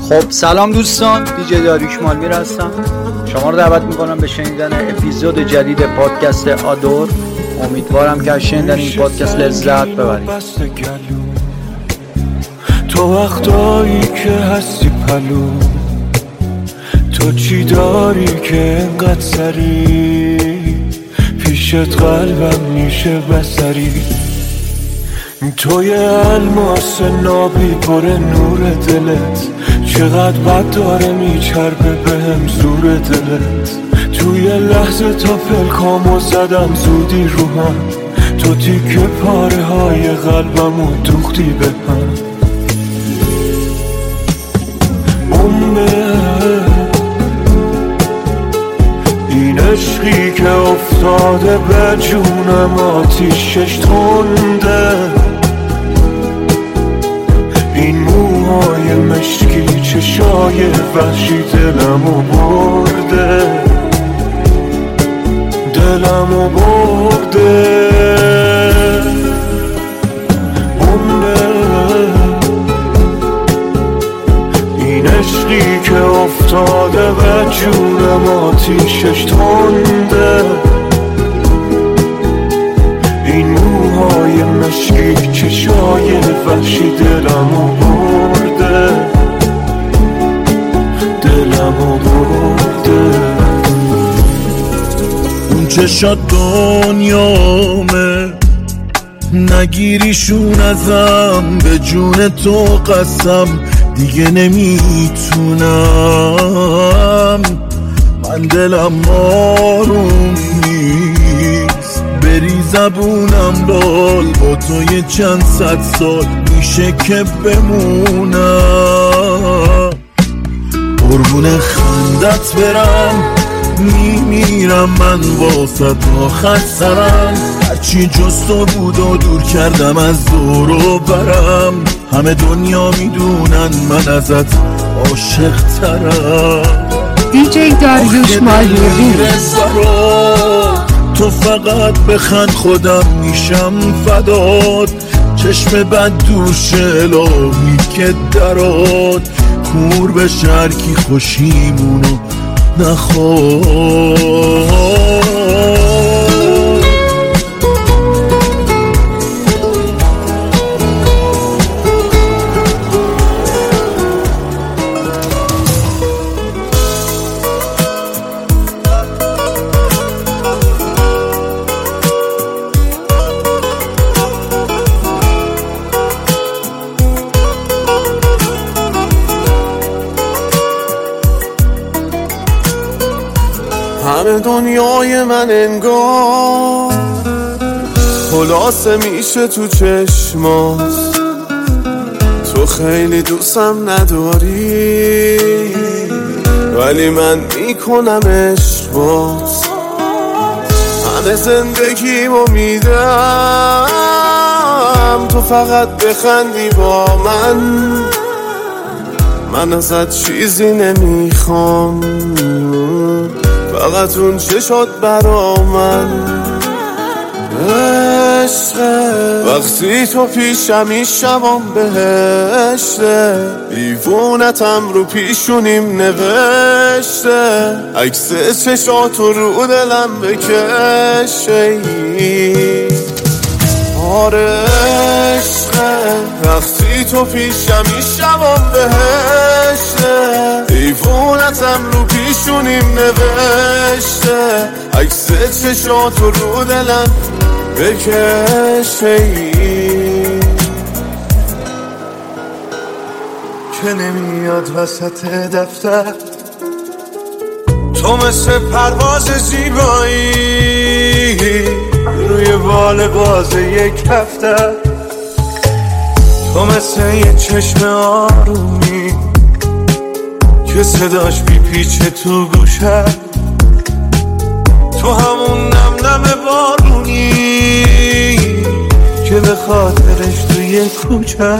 خب سلام دوستان، دیجی داریوش مالمیر هستم. شما رو دعوت میکنم به شنیدن اپیزود جدید پادکست آدور. امیدوارم که از شنیدن این پادکست لذت ببرید. تو وقتایی که هستی پلو، تو چی داری که انقدر سری پیشت قلبم میشه بسری؟ تو یه الماس نابی پر نور دلت، چقدر بد داره میچربه بهم زور دلت. تو یه لحظه تا پلکامو زدم زودی رو هم، تو تیکه پاره های قلبمو دوختی به هم. این عشقی که افتاده به جونم آتیشش تنده، این موهای مشکی چشای وحشی دلمو برده، دلمو برده. این عشقی که افتاده به جونم آتیشش تنده، این موهای مشکی چشای وحشی دلمو برده، دلمو برده. اون چشات دنیامه، نگیریشون ازم، به جون تو قسم دیگه نمیتونم. من دلم آروم نیست، بری زبونم لال، با تو یه چند صد سال میشه که بمونم. قربون خندت برم، میمیرم من واسه آخر سرم. هرچی جز تو بود و دور کردم از دور و برم، همه دنیا میدونن من ازت عاشق ترم. دیجی داریوش مالمیر. تو فقط بخند خودم میشم فدات، چشم بد دوش الهی که درات کور به شرکی خوشیمونو نخواد. همه دنیای من انگار خلاصه میشه تو چشمات، تو خیلی دوستم نداری ولی من میکنم عشق بات. همه زندگیمو میدم تو فقط بخندی با من ازت چیزی نمیخوام، فقط اون چشات برا من عشقه. وقتی تو پیشم این شبام بهشته، دیوونتم رو پیشونیم نوشته، عکس چشاتو رو دلم بکشه. آره عشقه، وقتی تو پیشم این شبام بهشته، دیوونتم رو پیشونیم نوشته، عکس چشاتو رو دلم بکشه. که نمیاد وسط دفتر، تو مثل پرواز زیبایی روی بال باز یک هفته، تو مثل یه چشم آرومی که صداش بیپیچه تو گوشه، تو همون نم نم بارونی که به خاطرش توی کوچه.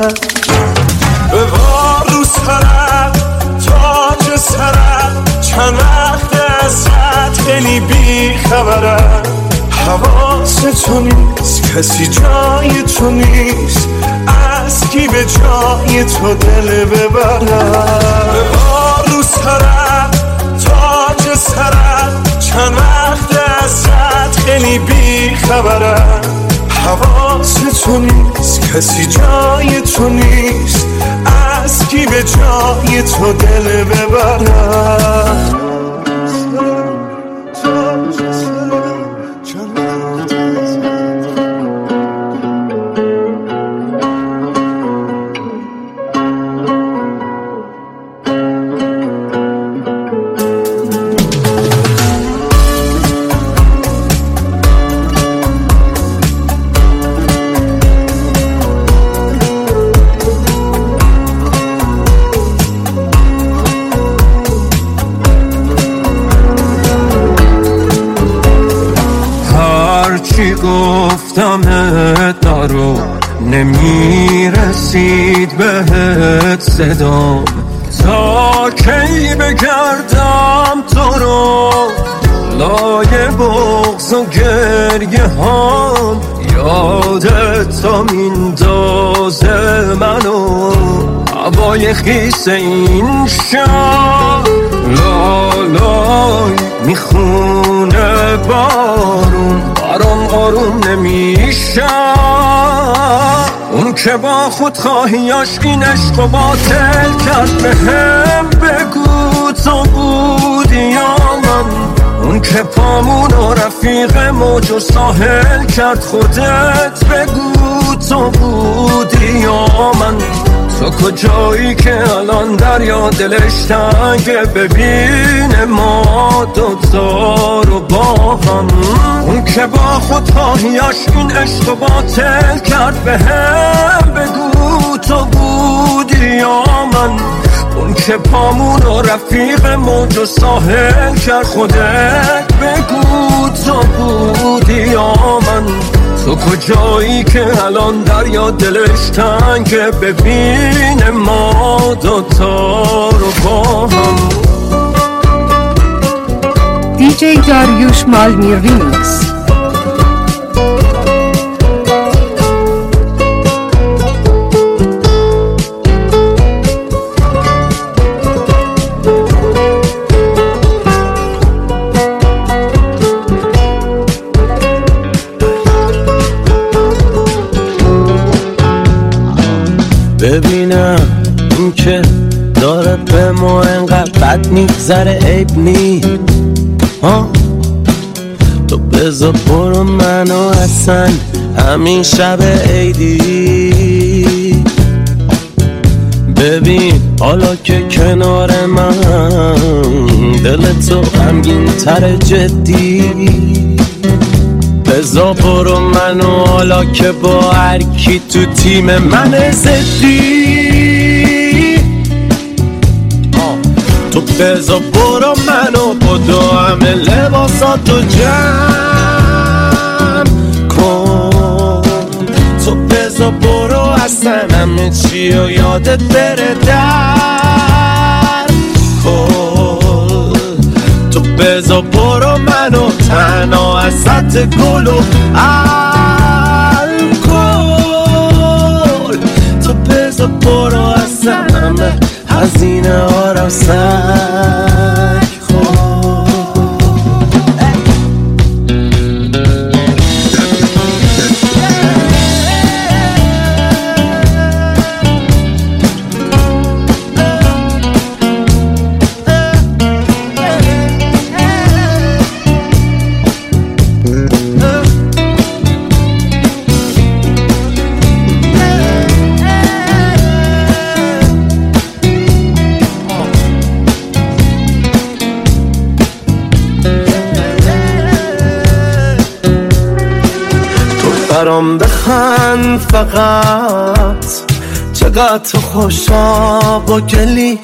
ببار رو سرت تاج سرت، چند وقت ازت خیلی بی خبرم، حواس تو نیست، کسی جای تو نیست، از کی به جای تو دل ببرم. سرت تاج سرت چند وقت ازت خیلی بی خبرم حواس تو نیست کسی جای تو نیست از کی به جای تو دل ببرم چی گفتم دارو نمیرسید بهت صدام تا کی بگردم تو رو لای بغض و گریه هام یادت تا میندازه منو هوای خیس این شب لالای میخونه بارون برام آروم نمیشه اون که با خود خواهیاش این عشق و باطل کرد به هم بگو تو بودی یا من اون که پامون و رفیق موج و ساحل کرد خودت بگو تو بودی یا من تو کجایی که الان دریا دلش تنگه ببینه ما دوتا رو با هم اون که با خود خواهیاش این عشق و باطل کرد به هم بگو تو بودی یا من اون که پامون و رفیق موج و ساحل کرد خودت بگو تو بودی یا من تو کجایی که الان دریا دلش تنگه ببینه ما دوتا رو با هم دیجی داریوش مالمی ریمیکس. ببینم این که داره به ما انقدر بد میگذره عیب نی تو بذار برو منو اصلا همین شب عیدی ببین حالا که کنار من دل تو غمگین تر جدی بذار برو منو حالا که با هر کی تو تیم من زدی تو بذار برو منو با دو همه لباساتو جمع کن تو بذار برو اصلا همه چی و یادت بره در کن تو بذار برو منو تنها از سطح گل و الکل تو بذار برو اصلا همه هزینه ها رو سک خور برام بخند فقط چقدر تو خوشا با گلی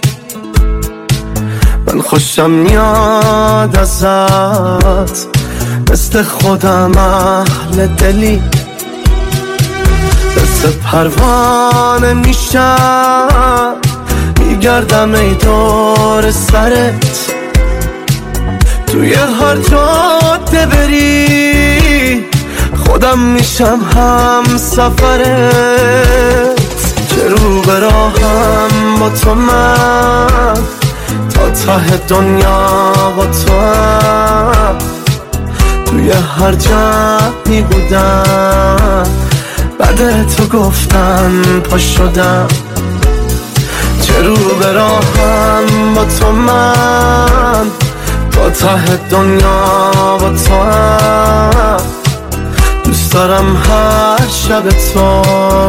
من خوشم میاد ازت مثل خودم اهل دلی مثل پروانه میشم میگردم ای دور سرت توی هر جاده بری خودم میشم هم سفرت که رو به راهم با تو من تا ته دنیا با تو هم توی هر جمعی بودم بعد تو گفتن پا شدم چه رو به راهم با تو من تا ته دنیا با تو هم دوست دارم هر شب تو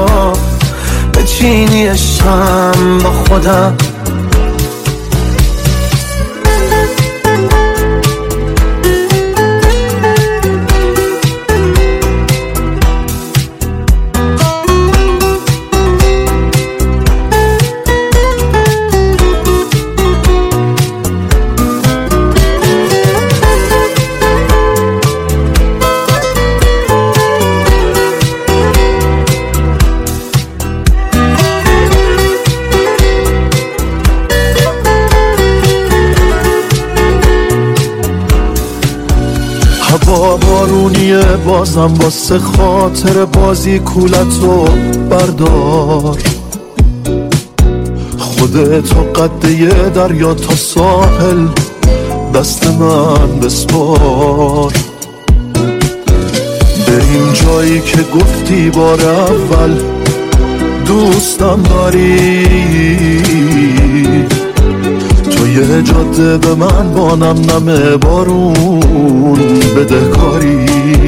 بچینی شم با خودم هوا بارونیه بازم واسه خاطر بازی کولتو بردار خودتو قده دریا تا ساحل دست من بسپار بریم جایی که گفتی بار اول دوستم داری یه جاده به من با نم بارون بدهکاری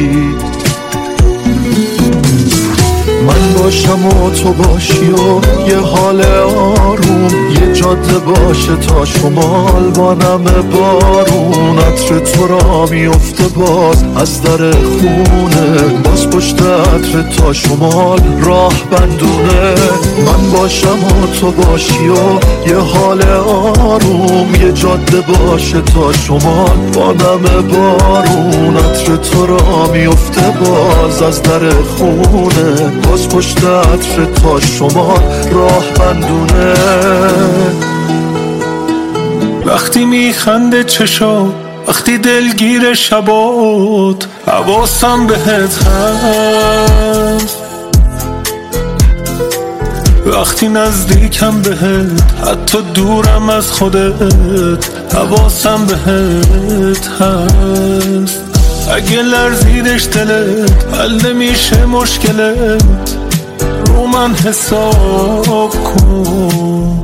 من باشم و تو باشی و یه حال آروم یه جاده باشه تا شمال با نم بارون عطر تو را میفته باز از در خونه باز پشت عطر تا شمال راه بندونه من باشم و تو باشی و یه حال آروم یه جاده باشه تا شمال با نم بارون عطر تو را میفته باز از در خونه باز پشت عطر تا شمال راه بندونه وقتی میخنده چشا وقتی دلگیر شبات حواسم بهت هست وقتی نزدیکم بهت حتی دورم از خودت حواسم بهت هست اگه لرزیدش دلت حل نمیشه مشکلت رو من حساب کن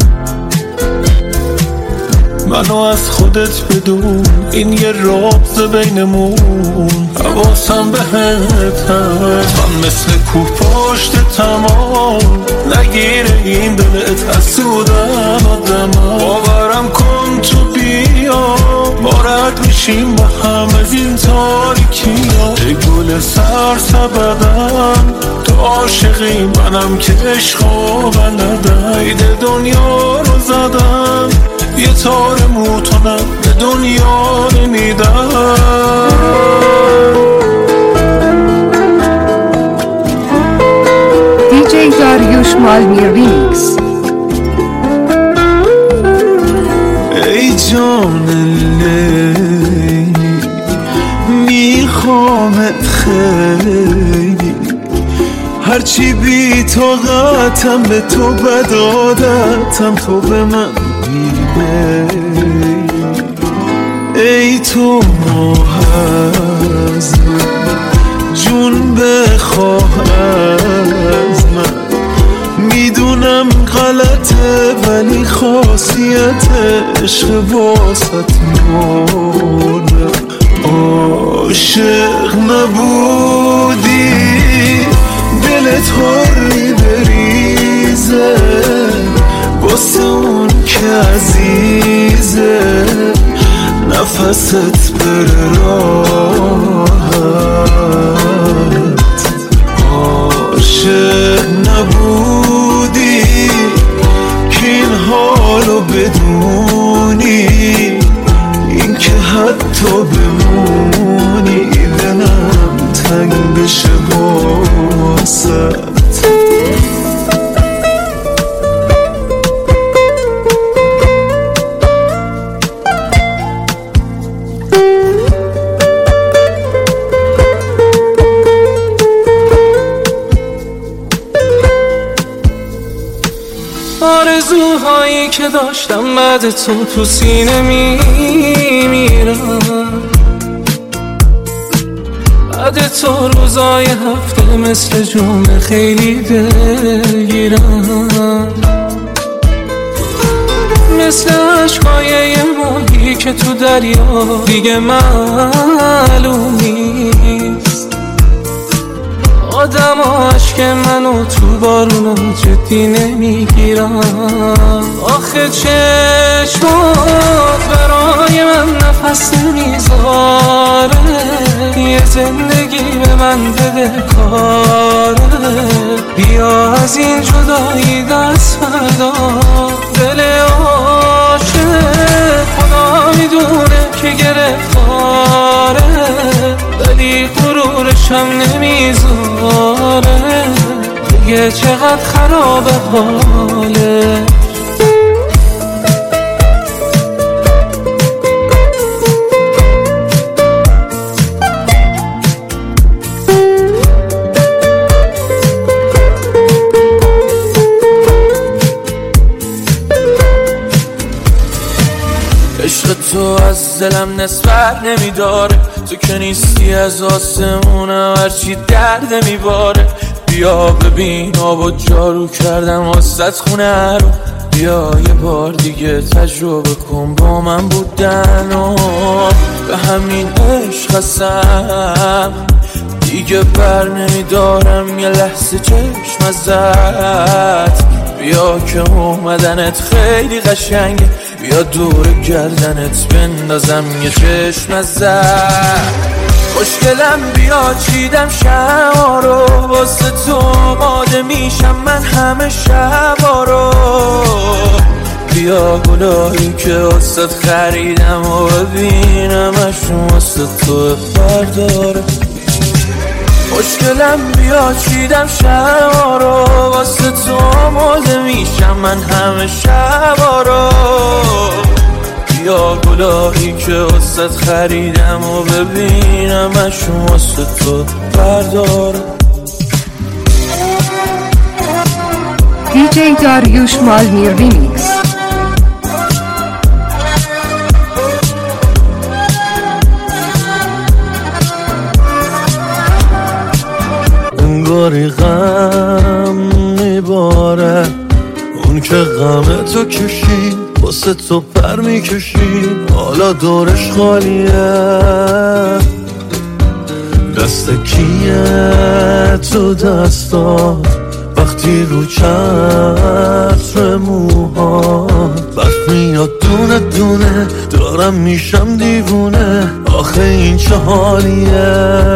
منو از خودت بدون این یه رابطه بینمون حواسم بهت هست من مثل کوه پشت تمام نگیره این دلت حسودن آدم باورم کن تو بیا ما رد میشیم با هم از این تاریکی ای گل سرسبدم تو عاشقی منم که عشقا بلدم عید دنیا رو زدم یه تار موتونم به دنیا نمیدم دیجی داریوش مالمی ریمیکس ای جان لیلی میخوامت خیلی هرچی بی طاقتم به تو بد عادتم تو به من ای تو ماه از من جون بخواه از من میدونم غلطه ولی خاصیت عشق واسط میمونه عاشق نبودی دلت هاری بریزه واسه اون که عزیزه نفست بره راحت عاشق نبودی که این حالو بدونی این که حتی بمونی دلم تنگ بشه واسه آرزوهایی که داشتم بعد تو سینه میمیرم. بعد تو روزای هفته مثل جمعه خیلی دلگیرم، مثل عشقای یه ماهی که تو دریا دیگه معلوم نیست. آدم عشق منو تو بارونا جدی نمیگیرم. آخه چشمات برای من نفس نمیذاره، یه زندگی به من بده کاره. بیا از این جدایی دست بردار، دل عاشق خدا میدونه که گرفتاره، ولی غرورشم نمیذاره. دیگه چقدر خرابه حاله. عشق تو از دلم نسبت نمیداره، تو که نیستی از آسمونم هرچی درد میباره. بیا ببین آب و جارو کردم واسط خونه رو، بیا یه بار دیگه تجربه کن با من بودن و به همین عشق هستم. دیگه بر نمیدارم یه لحظه چشم ازت. بیا که اومدنت خیلی قشنگه، بیا دور گردنت بندازم یه چشم ازت. خوشگلم بیا چیدم شما رو، واسه تو آماده میشم من همه شبا رو. بیا گلایی که واسه خریدم و ببینمشون واسه تو برداره. خوشگلم بیا چیدم شما رو، واسه تو آماده میشم من همه شبا رو. بیا گلایی که واسه خریدم و ببینمشون واسه تو برداره. دیجی داریوش مالمیر ریمیکس. انگاری غم میباره، اون که غم تو کشید واسه تو پر میکشید، حالا دورش خالیه. دست کیه تو دستات وقتی رو چتر موها برف میاد دونه دونه، دارم میشم دیوونه. آخه این چه حالیه؟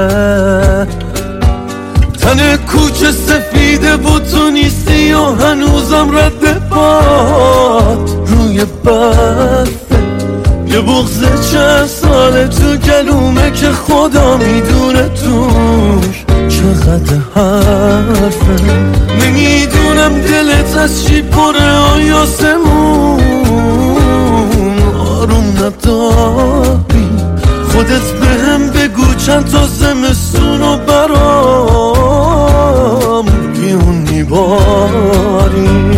تن کوچه سفیده و تو نیستی و هنوزم رد پات روی برفه. یه بغض چند ساله تو گلومه که خدا میدونه توش چقدر حرفه. نمیدونم دلت از چی پره آیاسمون آروم نداری. خودت بهم بگو چند تا زمستونو برام بیون میباری.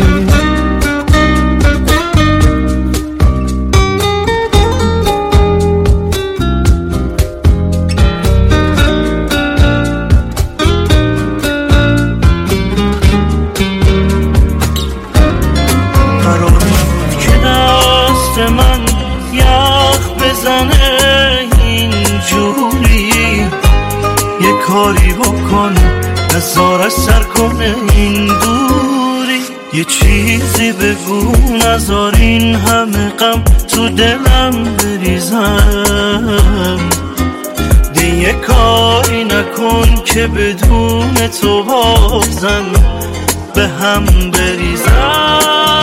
کاری بکن نزار سر کنه این دوری، یه چیزی بگو نزار این همه غم تو دلم بریزم. دیگه کاری نکن که بدون تو بازم به هم بریزم.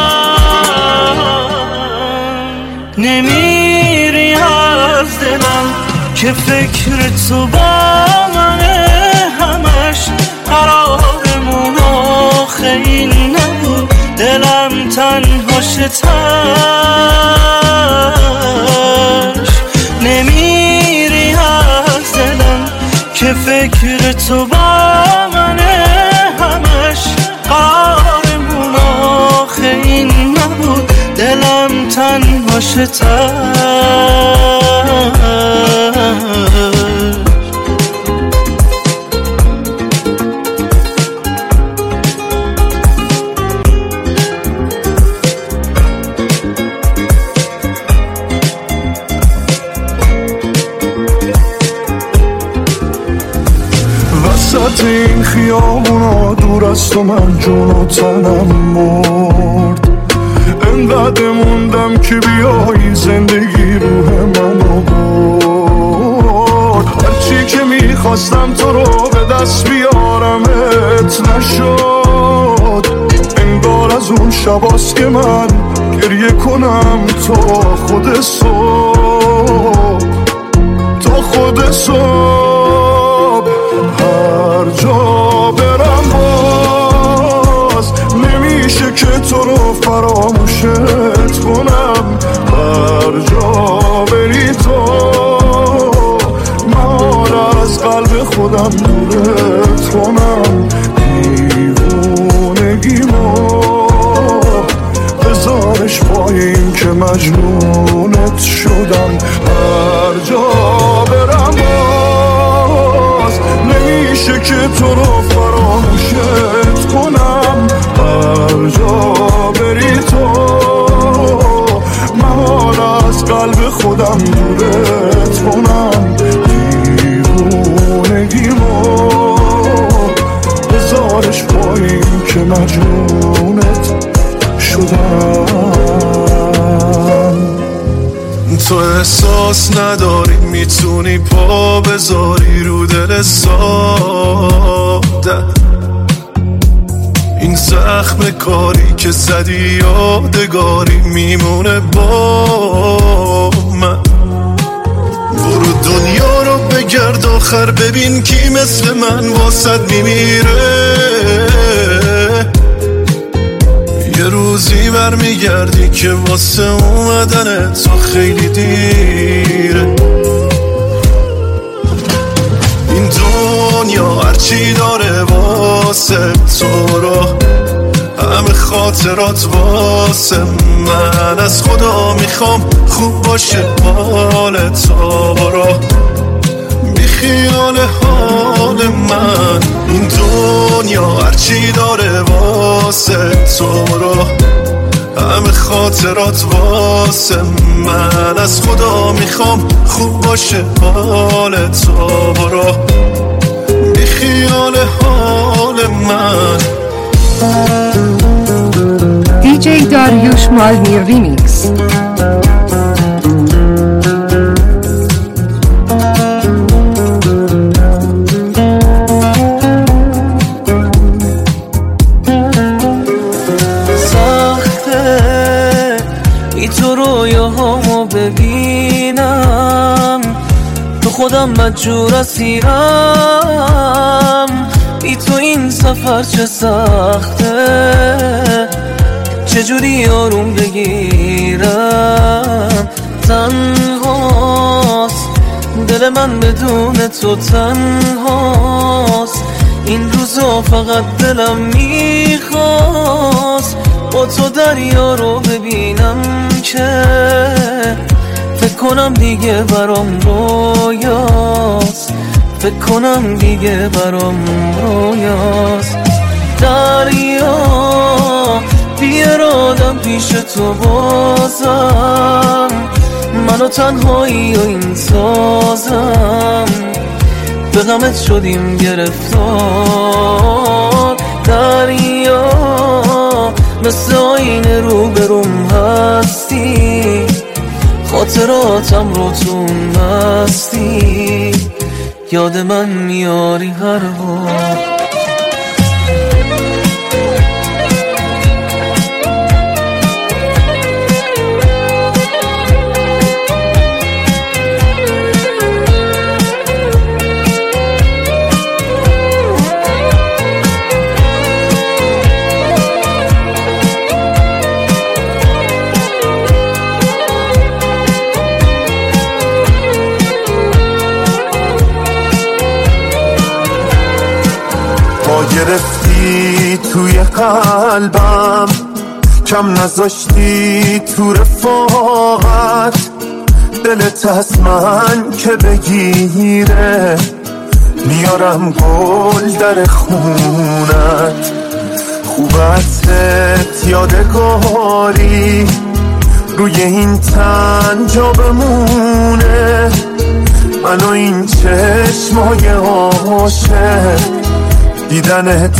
نمیری از دلم که فکر تو با منه، همش قرارمون آخه این نبود. دلم تنها شتش نمیری از دلم که فکر تو با منه، همش قرارمون آخه این نبود. باشه وسط این خیابونا دور از تو من جون و تنم مرد، انقدر موندم که بیایی زندگی روح منو برد. هرچی که میخواستم تو رو به دست بیارمت نشد، انگار از اون شباست که من گریه کنم تا خود صبح، تا خود صبح. هر جا برم باز نمیشه که تو رو فراموشت کنم، هر جا بری تو من از قلب خودم دورت کنم. دیوونگیمو بذارش پای این که مجنونت شدم. هر جا برم باز نمیشه که تو رو فراموشت کنم، هر جا بری تو من از قلب خودم دورت کنم. دیوونگیمو بذارش پایین که مجنونت شدم. تو احساس نداری میتونی پا بذاری رو دل ساده، این زخم کاری که زدی یادگاری میمونه با من. برو دنیا رو بگرد آخر ببین کی مثل من واسد میمیره، یه روزی برمیگردی که واسه اومدن تو خیلی دیره. این دنیا هرچی داره واسه تو رو، همه خاطرات واسه من. از خدا میخوام خوب باشه حال تو برو، بی خیال حال من. این دنیا هرچی داره واسه تو رو، همه خاطرات واسه من. از خدا میخوام خوب باشه حال تو برو، بی خیال حال من. DJ Dariush Malmir Remix. سخته ای تو رویاهامو ببینم، تو خودم مجبور اسیرم. ای تو این سفر چه سخته، چجوری آروم بگیرم. تنهاست دل من بدون تو، تنهاست این روزا فقط دلم میخواست با تو دریا رو ببینم که فکر کنم دیگه برام رویاست، فکر کنم دیگه برام رویاست. دریا بیارادم پیش تو بازم، منو تنهایی و این سازم، به غمت شدیم گرفتار. دریا مثل آینه رو بروم هستی، خاطراتم رو تو مستی، یاد من میاری هر بار. گرفتی توی قلبم، کم نذاشتی تو رفاقت دلت از من که بگیره، میارم گل در خونت، خوبتت یادگاری روی این تن جا بمونه، من و این چشمای عاشق دیدنت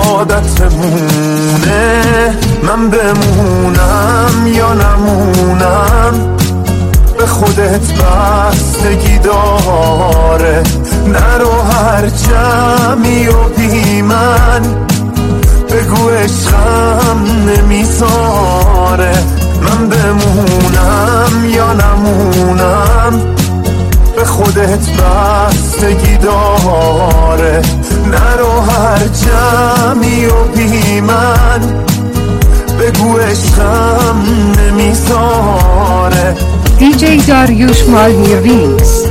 عادتمونه. من بمونم یا نمونم به خودت بستگی داره، نرو هر جمعی و بی من بگو عشقم نمیذاره. من بمونم یا نمونم به خودت بستگی داره، نرو هر جمعی و بی من بگو عشقم نمیذاره. DJ داریوش مالمی ریمیکس.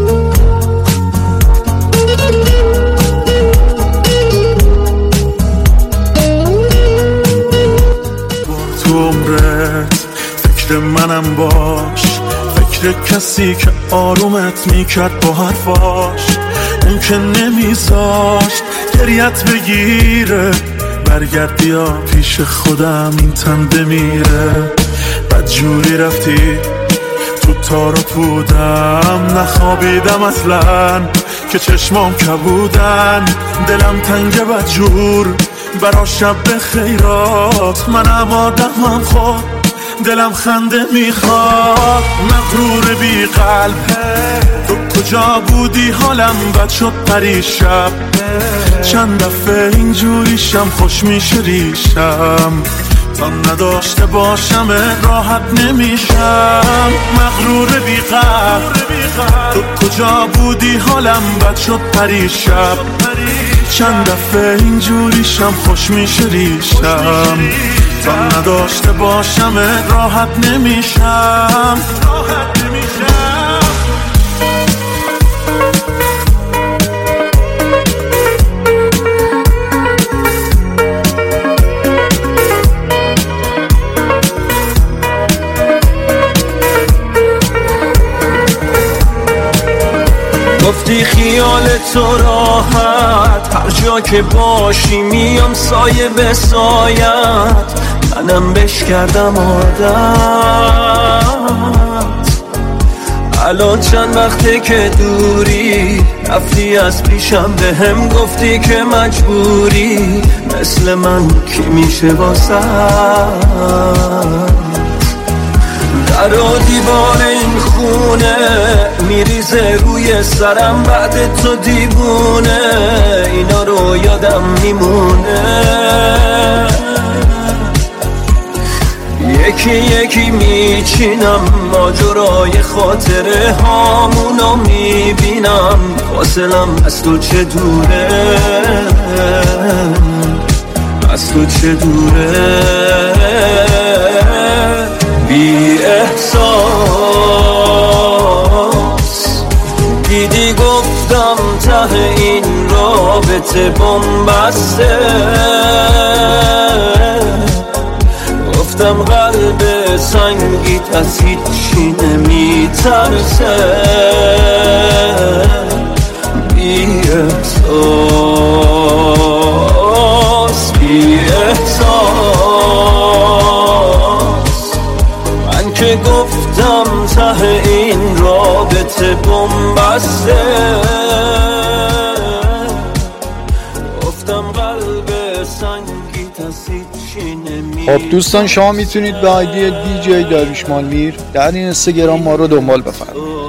تو عمرت فکر منم باش، فکر کسی که آرومت میکرد با حرفاش، اون که نمیذاشت گریت بگیره، برگرد بیا پیش خودم این تن بمیره. بدجوری رفتی تو تار و پودم، نخوابیدم اصلا که چشمام کبودن، دلم تنگ بدجور برا شب خیرات، منم آدمم خود دلم خنده میخواد. مغرور بی قلب تو کجا بودی، حالم بد شد پریشب، چند دفعه اینجوریشم خوش میشه ریشم، تا نداشته باشم راحت نمیشم. مغرور بی قلب تو کجا بودی، حالم بد شد پریشب، چند دفعه اینجوریشم خوش میشه ریشم، تا نداشته باشم راحت نمیشم. گفتی خیال تو راحت، هر جا که باشی میام سایه به سایت، منم بش کردم عادت. الان چند وقته که دوری، رفتی از پیشم به هم گفتی که مجبوری، مثل من کی میشه واسه در و دیوار این خونه میریزه روی سرم، بعد تو دیوونه اینا رو یادم میمونه. یکی یکی میچینم ماجرای خاطره هامونو میبینم، فاصلم از تو چه دوره، از تو چه دوره. بی احساس دیدی گفتم ته این رابطه بنبسته، گفتم قلب سنگیت از هیچی نمیترسه. بی احساس بی احساس من که گفتم ته این رابطه بنبسته، گفتم قلب سنگیت از هیچی نمیترسه. خب دوستان، شما میتونید به آیدی DJ داریوش مالمیر در این اینستاگرام ما رو دنبال بفرمایید.